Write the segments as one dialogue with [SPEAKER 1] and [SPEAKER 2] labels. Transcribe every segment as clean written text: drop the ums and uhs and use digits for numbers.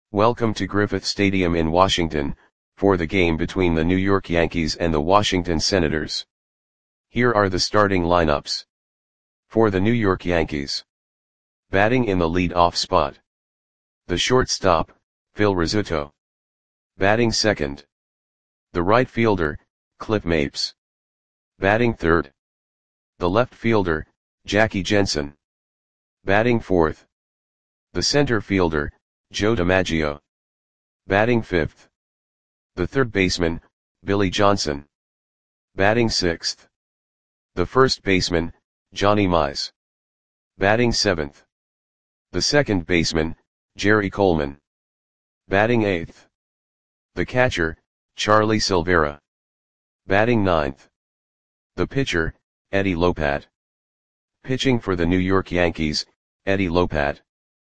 [SPEAKER 1] Welcome to Griffith Stadium in Washington, for the game between the New York Yankees and the Washington Senators. Here are the starting lineups. For the New York Yankees. Batting in the lead-off spot. The shortstop, Phil Rizzuto. Batting second. The right fielder, Cliff Mapes. Batting third. The left fielder, Jackie Jensen. Batting fourth. The center fielder, Joe DiMaggio. Batting fifth. The third baseman, Billy Johnson. Batting sixth. The first baseman, Johnny Mize. Batting seventh. The second baseman, Jerry Coleman. Batting eighth. The catcher, Charlie Silvera. Batting ninth. The pitcher, Eddie Lopat. Pitching for the New York Yankees, Eddie Lopat.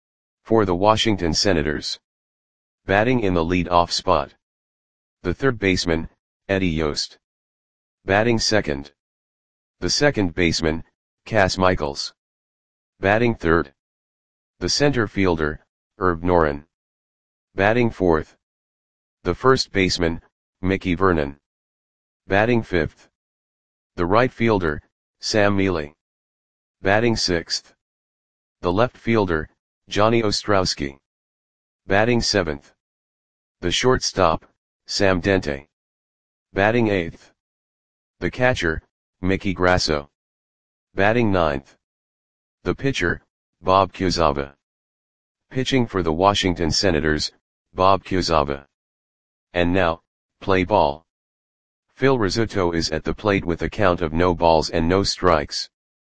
[SPEAKER 1] For the Washington Senators. Batting in the lead-off spot. The third baseman, Eddie Yost. Batting second. The second baseman, Cas Michaels. Batting third. The center fielder, Herb Noren. Batting fourth. The first baseman, Mickey Vernon. Batting fifth. The right fielder, Sam Mele. Batting sixth. The left fielder, Johnny Ostrowski. Batting seventh. The shortstop, Sam Dente. Batting eighth. The catcher, Mickey Grasso. Batting ninth. The pitcher, Bob Quezada. Pitching for the Washington Senators, Bob Quezada. And now, play ball. Phil Rizzuto is at the plate with a count of no balls and no strikes.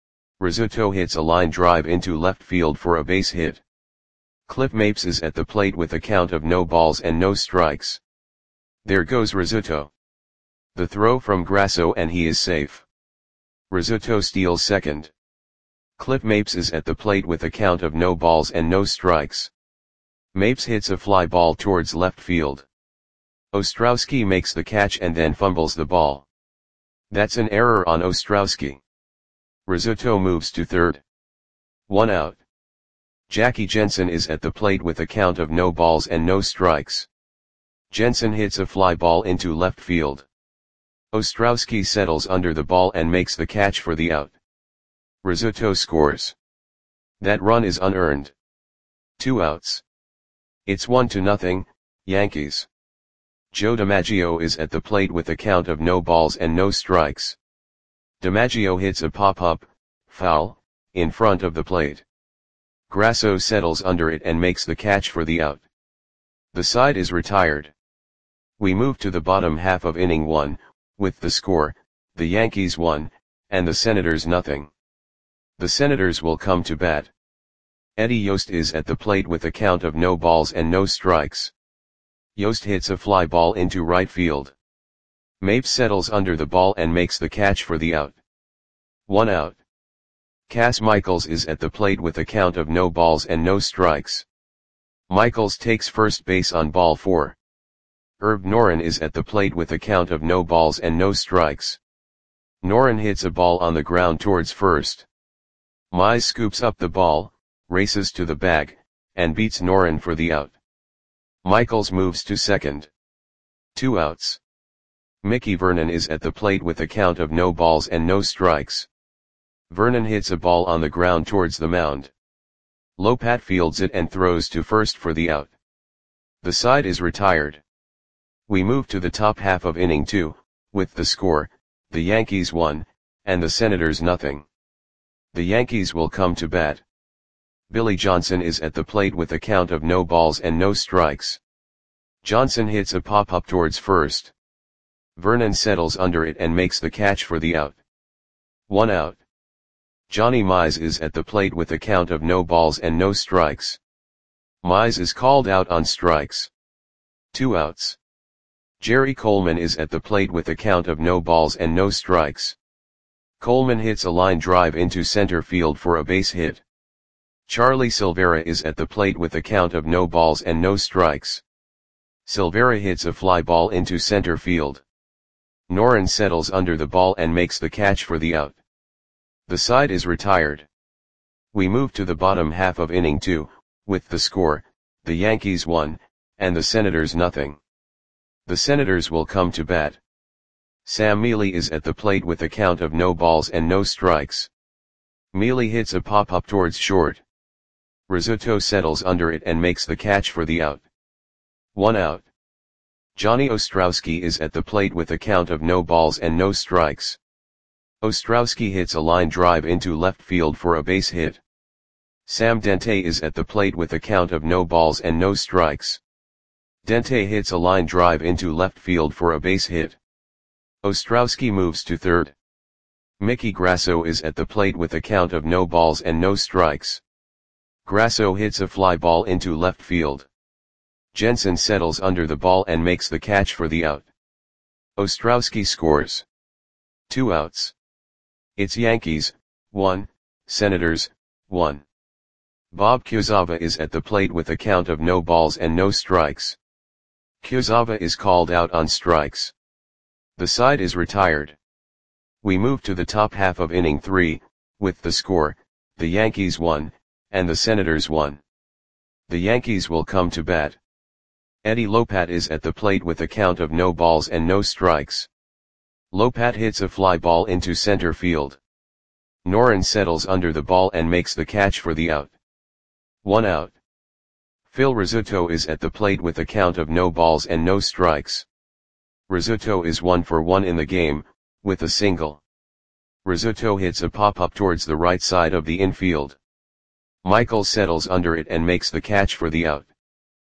[SPEAKER 1] Rizzuto hits a line drive into left field for a base hit. Cliff Mapes is at the plate with a count of no balls and no strikes. There goes Rizzuto. The throw from Grasso and he is safe. Rizzuto steals second. Cliff Mapes is at the plate with a count of no balls and no strikes. Mapes hits a fly ball towards left field. Ostrowski makes the catch and then fumbles the ball. That's an error on Ostrowski. Rizzuto moves to third. 1 out. Jackie Jensen is at the plate with a count of no balls and no strikes. Jensen hits a fly ball into left field. Ostrowski settles under the ball and makes the catch for the out. Rizzuto scores. That run is unearned. 2 outs. It's 1-0, Yankees. Joe DiMaggio is at the plate with a count of no balls and no strikes. DiMaggio hits a pop-up, foul, in front of the plate. Grasso settles under it and makes the catch for the out. The side is retired. We move to the bottom half of inning 1, with the score, the Yankees 1, and the Senators 0. The Senators will come to bat. Eddie Yost is at the plate with a count of no balls and no strikes. Yost hits a fly ball into right field. Mapes settles under the ball and makes the catch for the out. 1 out. Cas Michaels is at the plate with a count of no balls and no strikes. Michaels takes first base on ball 4. Herb Noren is at the plate with a count of no balls and no strikes. Noren hits a ball on the ground towards first. Mize scoops up the ball, races to the bag, and beats Noren for the out. Michaels moves to second. 2 outs. Mickey Vernon is at the plate with a count of no balls and no strikes. Vernon hits a ball on the ground towards the mound. Lopat fields it and throws to first for the out. The side is retired. We move to the top half of inning 2, with the score, the Yankees 1, and the Senators 0. The Yankees will come to bat. Billy Johnson is at the plate with a count of no balls and no strikes. Johnson hits a pop-up towards first. Vernon settles under it and makes the catch for the out. 1 out. Johnny Mize is at the plate with a count of no balls and no strikes. Mize is called out on strikes. 2 outs. Jerry Coleman is at the plate with a count of no balls and no strikes. Coleman hits a line drive into center field for a base hit. Charlie Silvera is at the plate with a count of no balls and no strikes. Silvera hits a fly ball into center field. Noren settles under the ball and makes the catch for the out. The side is retired. We move to the bottom half of inning 2, with the score, the Yankees 1, and the Senators nothing. The Senators will come to bat. Sam Mealy is at the plate with a count of no balls and no strikes. Mealy hits a pop-up towards short. Rizzuto settles under it and makes the catch for the out. 1 out. Johnny Ostrowski is at the plate with a count of no balls and no strikes. Ostrowski hits a line drive into left field for a base hit. Sam Dente is at the plate with a count of no balls and no strikes. Dente hits a line drive into left field for a base hit. Ostrowski moves to third. Mickey Grasso is at the plate with a count of no balls and no strikes. Grasso hits a fly ball into left field. Jensen settles under the ball and makes the catch for the out. Ostrowski scores. 2 outs. It's Yankees, 1, Senators, 1. Bob Kuzawa is at the plate with a count of no balls and no strikes. Kuzawa is called out on strikes. The side is retired. We move to the top half of inning 3, with the score, the Yankees 1, and the Senators 1. The Yankees will come to bat. Eddie Lopat is at the plate with a count of no balls and no strikes. Lopat hits a fly ball into center field. Noren settles under the ball and makes the catch for the out. 1 out. Phil Rizzuto is at the plate with a count of no balls and no strikes. Rizzuto is 1 for 1 in the game, with a single. Rizzuto hits a pop-up towards the right side of the infield. Michael settles under it and makes the catch for the out.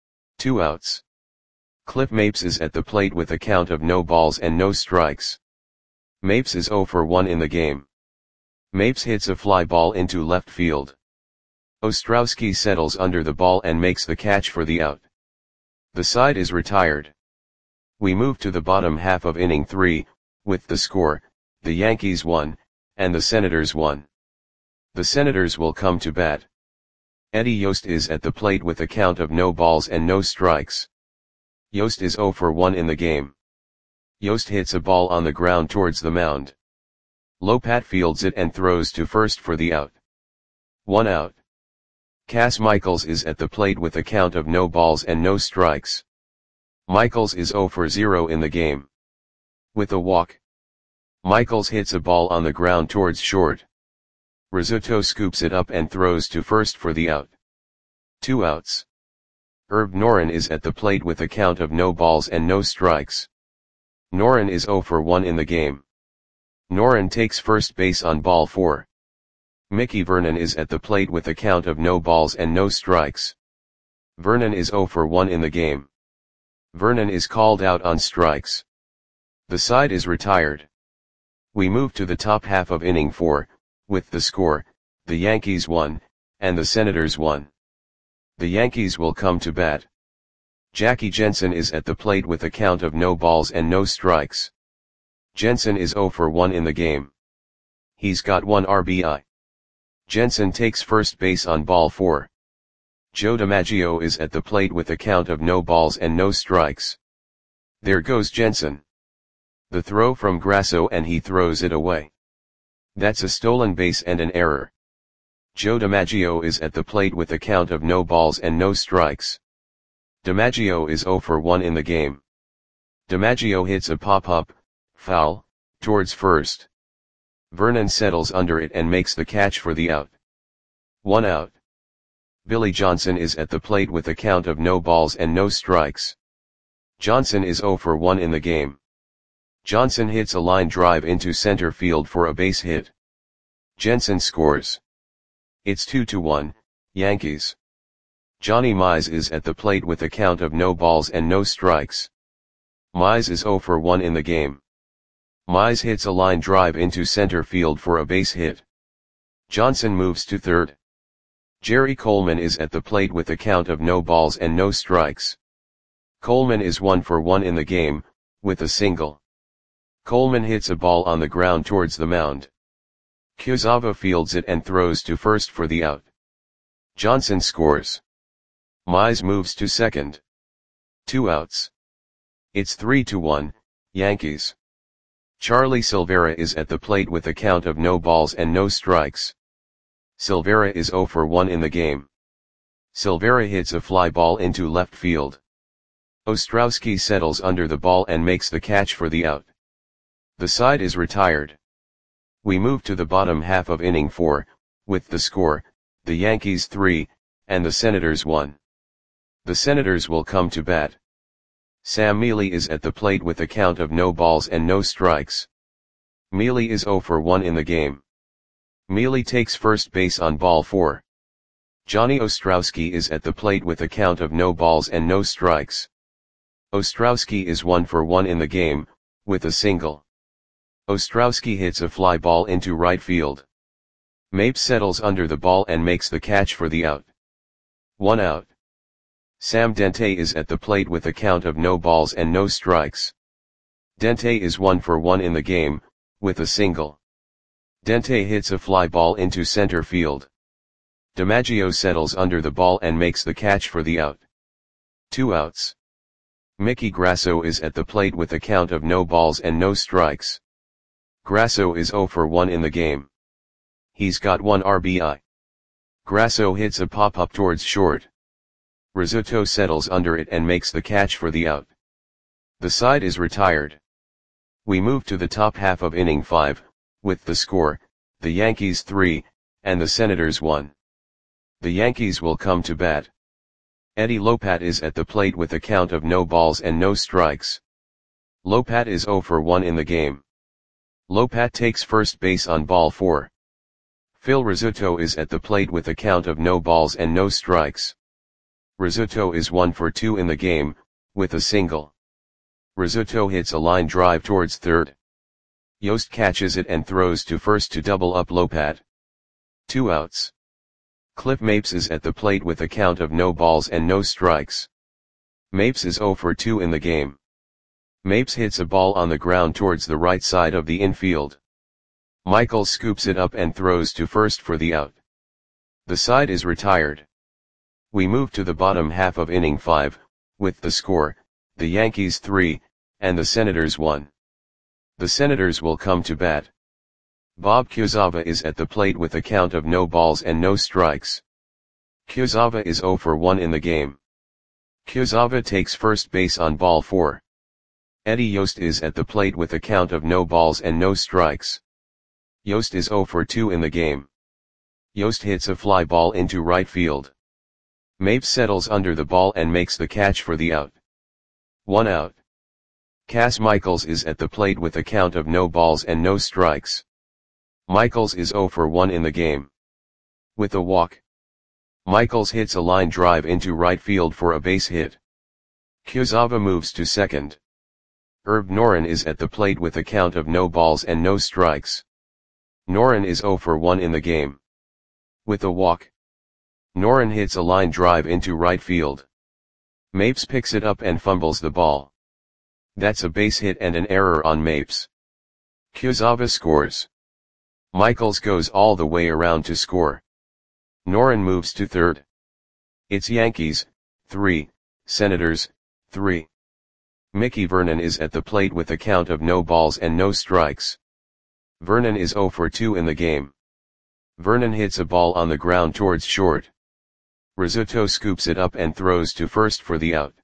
[SPEAKER 1] 2 outs. Cliff Mapes is at the plate with a count of no balls and no strikes. Mapes is 0 for 1 in the game. Mapes hits a fly ball into left field. Ostrowski settles under the ball and makes the catch for the out. The side is retired. We move to the bottom half of inning 3, with the score, the Yankees 1, and the Senators 1. The Senators will come to bat. Eddie Yost is at the plate with a count of no balls and no strikes. Yost is 0 for 1 in the game. Yost hits a ball on the ground towards the mound. Lopat fields it and throws to first for the out. 1 out. Cass Michaels is at the plate with a count of no balls and no strikes. Michaels is 0 for 0 in the game. With a walk. Michaels hits a ball on the ground towards short. Rizzuto scoops it up and throws to first for the out. 2 outs. Herb Noren is at the plate with a count of no balls and no strikes. Noren is 0 for 1 in the game. Noren takes first base on ball 4. Mickey Vernon is at the plate with a count of no balls and no strikes. Vernon is 0 for 1 in the game. Vernon is called out on strikes. The side is retired. We move to the top half of inning 4, with the score, the Yankees 1, and the Senators 1. The Yankees will come to bat. Jackie Jensen is at the plate with a count of no balls and no strikes. Jensen is 0 for 1 in the game. He's got 1 RBI. Jensen takes first base on ball 4. Joe DiMaggio is at the plate with a count of no balls and no strikes. There goes Jensen. The throw from Grasso and he throws it away. That's a stolen base and an error. Joe DiMaggio is at the plate with a count of no balls and no strikes. DiMaggio is 0 for 1 in the game. DiMaggio hits a pop-up, foul, towards first. Vernon settles under it and makes the catch for the out. 1 out. Billy Johnson is at the plate with a count of no balls and no strikes. Johnson is 0 for 1 in the game. Johnson hits a line drive into center field for a base hit. Jensen scores. It's 2-1, Yankees. Johnny Mize is at the plate with a count of no balls and no strikes. Mize is 0 for 1 in the game. Mize hits a line drive into center field for a base hit. Johnson moves to third. Jerry Coleman is at the plate with a count of no balls and no strikes. Coleman is 1 for 1 in the game, with a single. Coleman hits a ball on the ground towards the mound. Kuzawa fields it and throws to first for the out. Johnson scores. Mize moves to second. 2 outs. It's 3-1, Yankees. Charlie Silvera is at the plate with a count of no balls and no strikes. Silvera is 0 for 1 in the game. Silvera hits a fly ball into left field. Ostrowski settles under the ball and makes the catch for the out. The side is retired. We move to the bottom half of inning 4, with the score, the Yankees 3, and the Senators 1. The Senators will come to bat. Sam Mele is at the plate with a count of no balls and no strikes. Mele is 0 for 1 in the game. Mele takes first base on ball 4. Johnny Ostrowski is at the plate with a count of no balls and no strikes. Ostrowski is 1 for 1 in the game, with a single. Ostrowski hits a fly ball into right field. Mapes settles under the ball and makes the catch for the out. 1 out. Sam Dente is at the plate with a count of no balls and no strikes. Dente is 1 for 1 in the game, with a single. Dente hits a fly ball into center field. DiMaggio settles under the ball and makes the catch for the out. 2 outs. Mickey Grasso is at the plate with a count of no balls and no strikes. Grasso is 0 for 1 in the game. He's got 1 RBI. Grasso hits a pop-up towards short. Rizzuto settles under it and makes the catch for the out. The side is retired. We move to the top half of inning 5, with the score, the Yankees 3, and the Senators 1. The Yankees will come to bat. Eddie Lopat is at the plate with a count of no balls and no strikes. Lopat is 0 for 1 in the game. Lopat takes first base on ball 4. Phil Rizzuto is at the plate with a count of no balls and no strikes. Rizzuto is 1 for 2 in the game, with a single. Rizzuto hits a line drive towards third. Yost catches it and throws to first to double up Lopat. 2 outs. Cliff Mapes is at the plate with a count of no balls and no strikes. Mapes is 0 for 2 in the game. Mapes hits a ball on the ground towards the right side of the infield. Michaels scoops it up and throws to first for the out. The side is retired. We move to the bottom half of inning 5, with the score, the Yankees 3, and the Senators 1. The Senators will come to bat. Bob Kurzawa is at the plate with a count of no balls and no strikes. Kurzawa is 0 for 1 in the game. Kurzawa takes first base on ball 4. Eddie Yost is at the plate with a count of no balls and no strikes. Yost is 0 for 2 in the game. Yost hits a fly ball into right field. Mapes settles under the ball and makes the catch for the out. 1 out. Cas Michaels is at the plate with a count of no balls and no strikes. Michaels is 0 for 1 in the game. With a walk. Michaels hits a line drive into right field for a base hit. Kurzawa moves to second. Herb Noren is at the plate with a count of no balls and no strikes. Noren is 0 for 1 in the game. With a walk. Noren hits a line drive into right field. Mapes picks it up and fumbles the ball. That's a base hit and an error on Mapes. Kurzawa scores. Michaels goes all the way around to score. Noren moves to third. It's Yankees, 3, Senators, 3. Mickey Vernon is at the plate with a count of no balls and no strikes. Vernon is 0 for 2 in the game. Vernon hits a ball on the ground towards short. Rizzuto scoops it up and throws to first for the out.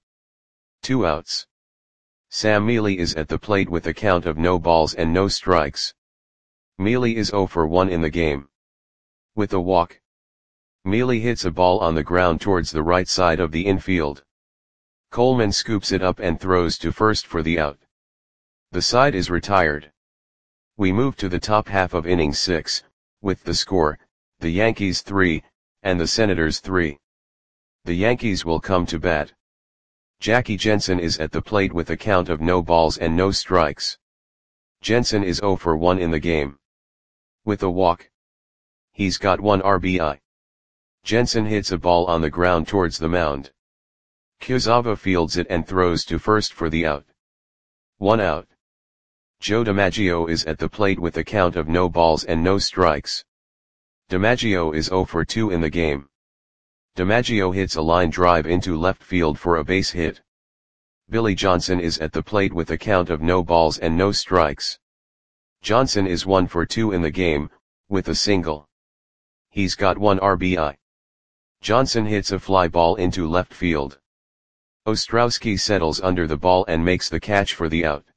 [SPEAKER 1] 2 outs. Sam Mele is at the plate with a count of no balls and no strikes. Mele is 0 for 1 in the game. With a walk. Mele hits a ball on the ground towards the right side of the infield. Coleman scoops it up and throws to first for the out. The side is retired. We move to the top half of inning 6, with the score, the Yankees 3, and the Senators 3. The Yankees will come to bat. Jackie Jensen is at the plate with a count of no balls and no strikes. Jensen is 0 for 1 in the game. With a walk. He's got 1 RBI. Jensen hits a ball on the ground towards the mound. Kurzawa fields it and throws to first for the out. 1 out. Joe DiMaggio is at the plate with a count of no balls and no strikes. DiMaggio is 0 for 2 in the game. DiMaggio hits a line drive into left field for a base hit. Billy Johnson is at the plate with a count of no balls and no strikes. Johnson is 1 for 2 in the game, with a single. He's got 1 RBI. Johnson hits a fly ball into left field. Ostrowski settles under the ball and makes the catch for the out.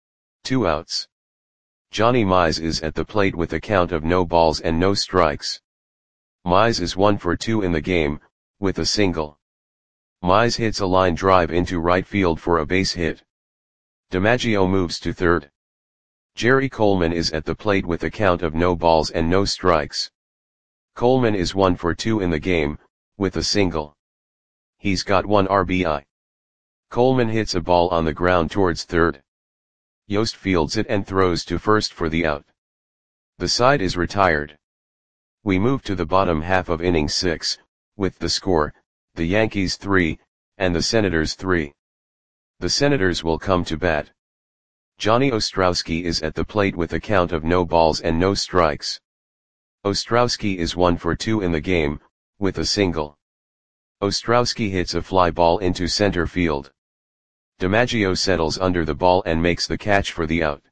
[SPEAKER 1] 2 outs. Johnny Mize is at the plate with a count of no balls and no strikes. Mize is 1 for 2 in the game, with a single. Mize hits a line drive into right field for a base hit. DiMaggio moves to third. Jerry Coleman is at the plate with a count of no balls and no strikes. Coleman is 1 for 2 in the game, with a single. He's got 1 RBI. Coleman hits a ball on the ground towards third. Yost fields it and throws to first for the out. The side is retired. We move to the bottom half of inning 6, with the score, the Yankees 3, and the Senators 3. The Senators will come to bat. Johnny Ostrowski is at the plate with a count of no balls and no strikes. Ostrowski is 1 for 2 in the game, with a single. Ostrowski hits a fly ball into center field. DiMaggio settles under the ball and makes the catch for the out.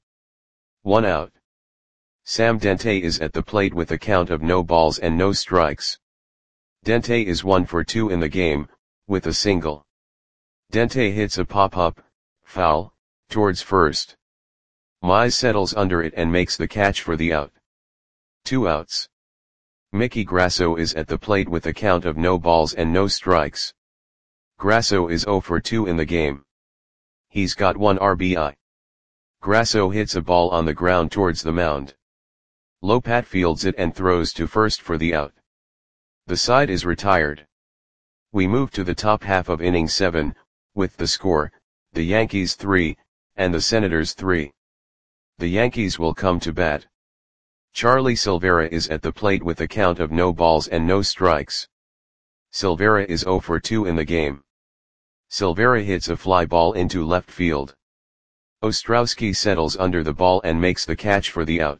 [SPEAKER 1] 1 out. Sam Dente is at the plate with a count of no balls and no strikes. Dente is 1 for 2 in the game, with a single. Dente hits a pop-up, foul, towards first. Mize settles under it and makes the catch for the out. 2 outs. Mickey Grasso is at the plate with a count of no balls and no strikes. Grasso is 0 for 2 in the game. He's got 1 RBI. Grasso hits a ball on the ground towards the mound. Lopat fields it and throws to first for the out. The side is retired. We move to the top half of inning 7, with the score, the Yankees 3, and the Senators 3. The Yankees will come to bat. Charlie Silvera is at the plate with a count of no balls and no strikes. Silvera is 0 for 2 in the game. Silvera hits a fly ball into left field. Ostrowski settles under the ball and makes the catch for the out.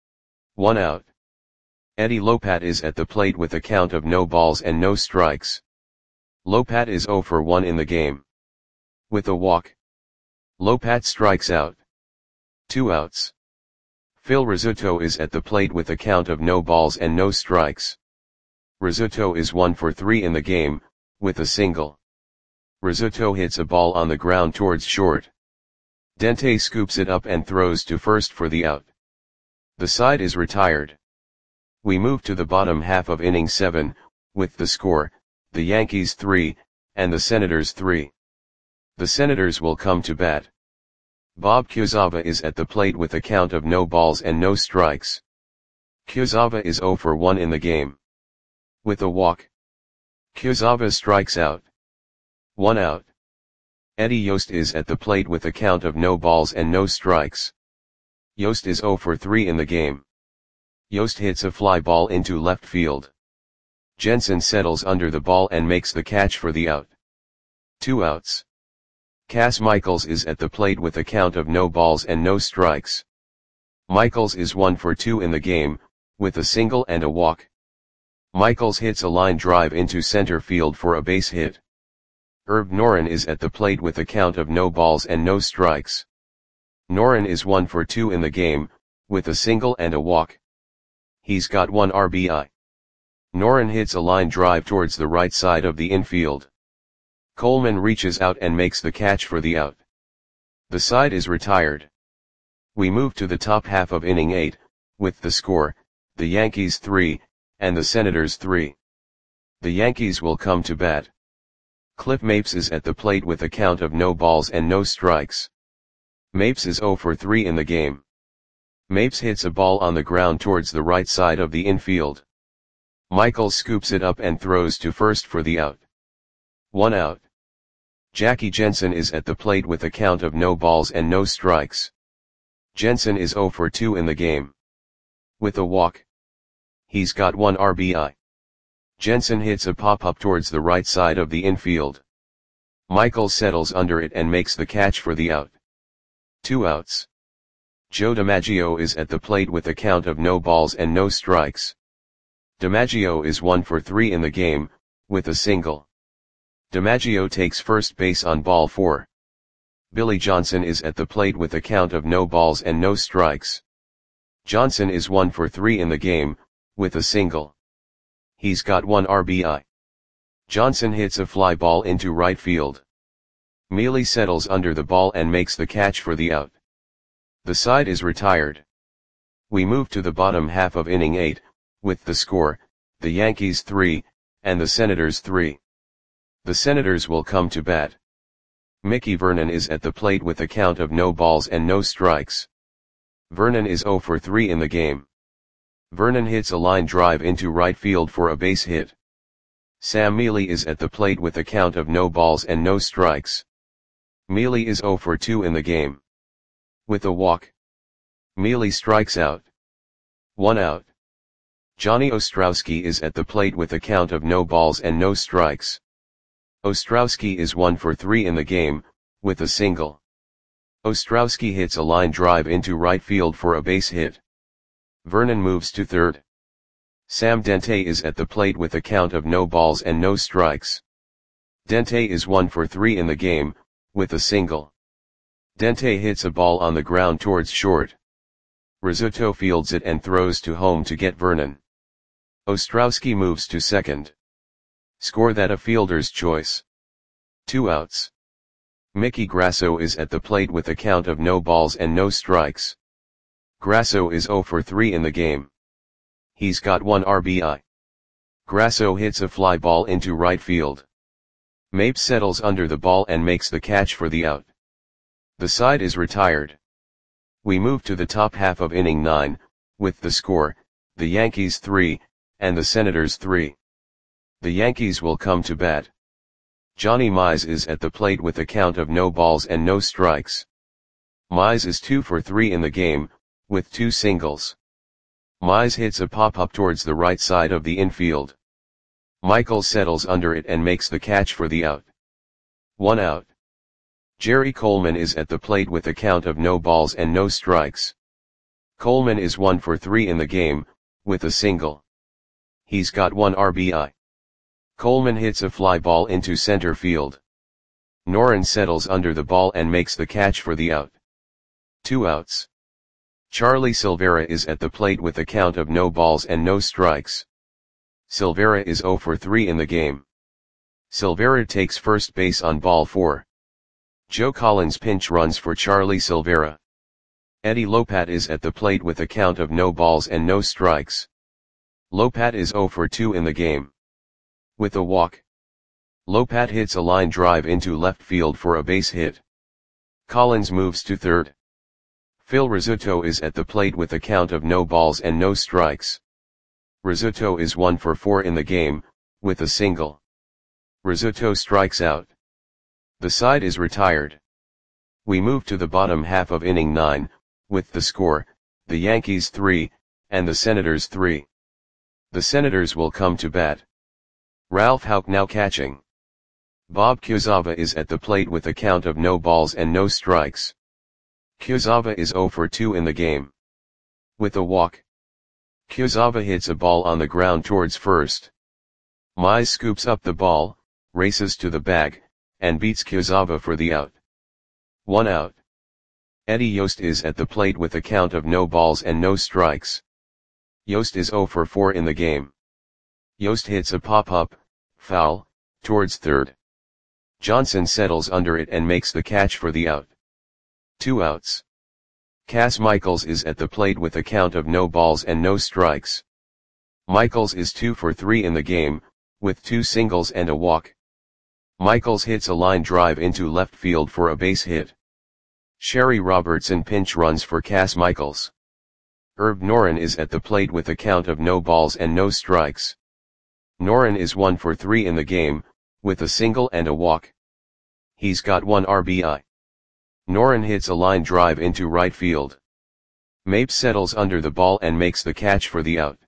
[SPEAKER 1] 1 out. Eddie Lopat is at the plate with a count of no balls and no strikes. Lopat is 0 for 1 in the game. With a walk. Lopat strikes out. 2 outs. Phil Rizzuto is at the plate with a count of no balls and no strikes. Rizzuto is 1 for 3 in the game, with a single. Rizzuto hits a ball on the ground towards short. Dente scoops it up and throws to first for the out. The side is retired. We move to the bottom half of inning 7, with the score, the Yankees 3, and the Senators 3. The Senators will come to bat. Bob Kuzawa is at the plate with a count of no balls and no strikes. Kuzawa is 0 for 1 in the game. With a walk. Kuzawa strikes out. 1 out. Eddie Yost is at the plate with a count of no balls and no strikes. Yost is 0 for 3 in the game. Yost hits a fly ball into left field. Jensen settles under the ball and makes the catch for the out. 2 outs. Cass Michaels is at the plate with a count of no balls and no strikes. Michaels is 1 for 2 in the game, with a single and a walk. Michaels hits a line drive into center field for a base hit. Herb Noren is at the plate with a count of no balls and no strikes. Noren is 1 for 2 in the game, with a single and a walk. He's got 1 RBI. Noren hits a line drive towards the right side of the infield. Coleman reaches out and makes the catch for the out. The side is retired. We move to the top half of inning 8, with the score, the Yankees 3, and the Senators 3. The Yankees will come to bat. Cliff Mapes is at the plate with a count of no balls and no strikes. Mapes is 0 for 3 in the game. Mapes hits a ball on the ground towards the right side of the infield. Michaels scoops it up and throws to first for the out. 1 out. Jackie Jensen is at the plate with a count of no balls and no strikes. Jensen is 0 for 2 in the game. With a walk. He's got 1 RBI. Jensen hits a pop-up towards the right side of the infield. Michaels settles under it and makes the catch for the out. 2 outs. Joe DiMaggio is at the plate with a count of no balls and no strikes. DiMaggio is 1 for 3 in the game, with a single. DiMaggio takes first base on ball 4. Billy Johnson is at the plate with a count of no balls and no strikes. Johnson is 1 for 3 in the game, with a single. He's got 1 RBI. Johnson hits a fly ball into right field. Mealy settles under the ball and makes the catch for the out. The side is retired. We move to the bottom half of inning 8, with the score, the Yankees 3, and the Senators 3. The Senators will come to bat. Mickey Vernon is at the plate with a count of no balls and no strikes. Vernon is 0 for 3 in the game. Vernon hits a line drive into right field for a base hit. Sam Mealy is at the plate with a count of no balls and no strikes. Mealy is 0 for 2 in the game. With a walk, Mealy strikes out. 1 out. Johnny Ostrowski is at the plate with a count of no balls and no strikes. Ostrowski is 1 for 3 in the game, with a single. Ostrowski hits a line drive into right field for a base hit. Vernon moves to third. Sam Dente is at the plate with a count of no balls and no strikes. Dente is 1 for 3 in the game, with a single. Dente hits a ball on the ground towards short. Rizzuto fields it and throws to home to get Vernon. Ostrowski moves to second. Score that a fielder's choice. 2 outs. Mickey Grasso is at the plate with a count of no balls and no strikes. Grasso is 0 for 3 in the game. He's got 1 RBI. Grasso hits a fly ball into right field. Mapes settles under the ball and makes the catch for the out. The side is retired. We move to the top half of inning 9, with the score, the Yankees 3, and the Senators 3. The Yankees will come to bat. Johnny Mize is at the plate with a count of no balls and no strikes. Mize is 2 for 3 in the game, with 2 singles. Mize hits a pop-up towards the right side of the infield. Michael settles under it and makes the catch for the out. 1 out. Jerry Coleman is at the plate with a count of no balls and no strikes. Coleman is 1 for 3 in the game, with a single. He's got 1 RBI. Coleman hits a fly ball into center field. Noren settles under the ball and makes the catch for the out. 2 outs. Charlie Silvera is at the plate with a count of no balls and no strikes. Silvera is 0 for 3 in the game. Silvera takes first base on ball 4. Joe Collins pinch runs for Charlie Silvera. Eddie Lopat is at the plate with a count of no balls and no strikes. Lopat is 0 for 2 in the game. With a walk, Lopat hits a line drive into left field for a base hit. Collins moves to third. Phil Rizzuto is at the plate with a count of no balls and no strikes. Rizzuto is 1 for 4 in the game, with a single. Rizzuto strikes out. The side is retired. We move to the bottom half of inning 9, with the score, the Yankees 3, and the Senators 3. The Senators will come to bat. Ralph Houck now catching. Bob Kuzawa is at the plate with a count of no balls and no strikes. Kuzawa is 0 for 2 in the game. With a walk, Kuzawa hits a ball on the ground towards first. Mize scoops up the ball, races to the bag, and beats Kuzawa for the out. 1 out. Eddie Yost is at the plate with a count of no balls and no strikes. Yost is 0 for 4 in the game. Yost hits a pop-up, foul, towards third. Johnson settles under it and makes the catch for the out. 2 outs. Cass Michaels is at the plate with a count of no balls and no strikes. Michaels is 2 for 3 in the game, with 2 singles and a walk. Michaels hits a line drive into left field for a base hit. Sherry Robertson pinch runs for Cass Michaels. Herb Noren is at the plate with a count of no balls and no strikes. Noren is 1 for 3 in the game, with a single and a walk. He's got 1 RBI. Noren hits a line drive into right field. Mapes settles under the ball and makes the catch for the out.